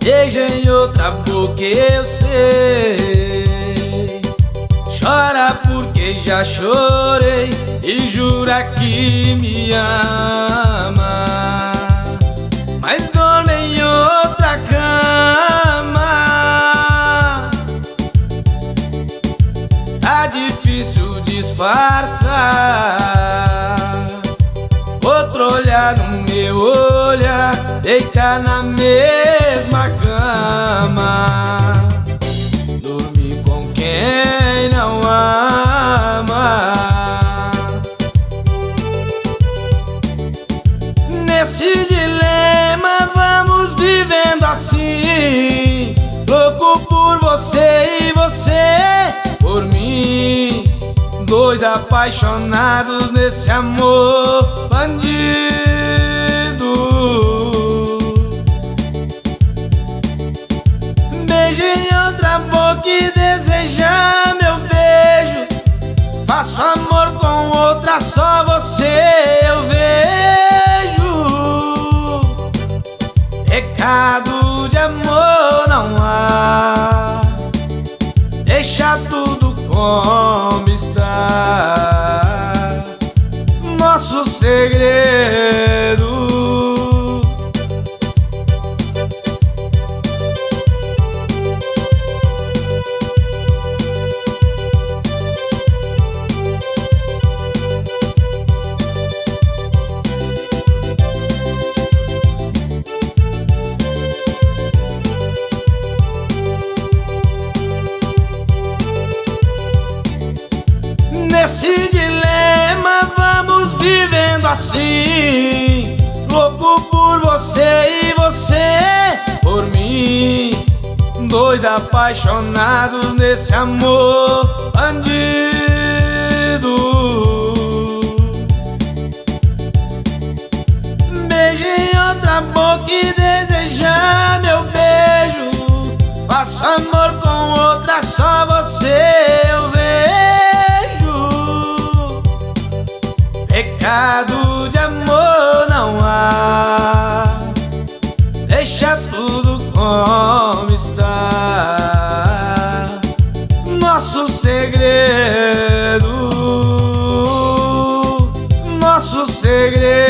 beija em outra boca, eu sei. Chora porque já chorei e jura que me ama, mas dorme em outra cama. Tá difícil disfarçar, outro olhar no meu olhar, deita na mesma cama, dormir com quem não ama. Nesse dilema vamos vivendo assim, louco por você e você por mim, dois apaixonados nesse amor bandido. Beijo em outra boca e deseja meu beijo, faço amor com outra, só você eu vejo. Pecado de amor não há, deixa tudo como está, nosso segredo. Nesse dilema vamos vivendo assim, louco por você e você por mim, dois apaixonados nesse amor bandido. Beijo em outra boca e deseja meu beijo, faço amor com outra, só você eu vejo. Pecado de amor não há, deixa tudo como está, nosso segredo, nosso segredo.